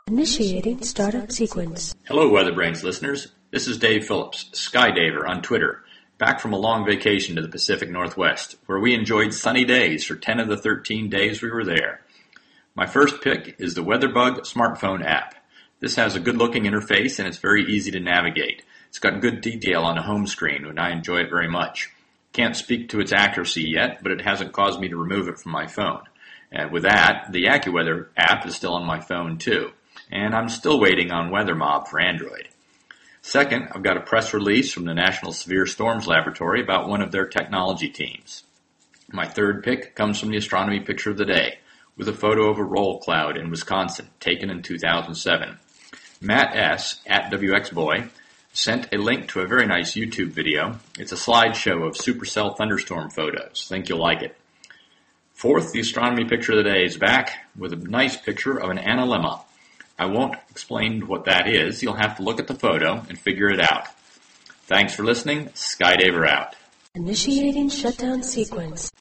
Initiating startup sequence. Hello, WeatherBrains listeners. This is Dave Phillips, Skydaver on Twitter, back from a long vacation to the Pacific Northwest, where we enjoyed sunny days for 10 of the 13 days we were there. My first pick is the WeatherBug smartphone app. This has a good-looking interface and it's very easy to navigate. It's got good detail on the home screen, and I enjoy it very much. Can't speak to its accuracy yet, but it hasn't caused me to remove it from my phone. And with that, the AccuWeather app is still on my phone too. And I'm still waiting on WeatherMob for Android. Second, I've got a press release from the National Severe Storms Laboratory about one of their technology teams. My third pick comes from the Astronomy Picture of the Day, with a photo of a roll cloud in Wisconsin, taken in 2007. Matt S., at WXBoy, sent a link to a very nice YouTube video. It's a slideshow of supercell thunderstorm photos. Think you'll like it. Fourth, the Astronomy Picture of the Day is back with a nice picture of an analemma. I won't explain what that is. You'll have to look at the photo and figure it out. Thanks for listening. Skydaver out. Initiating shutdown sequence.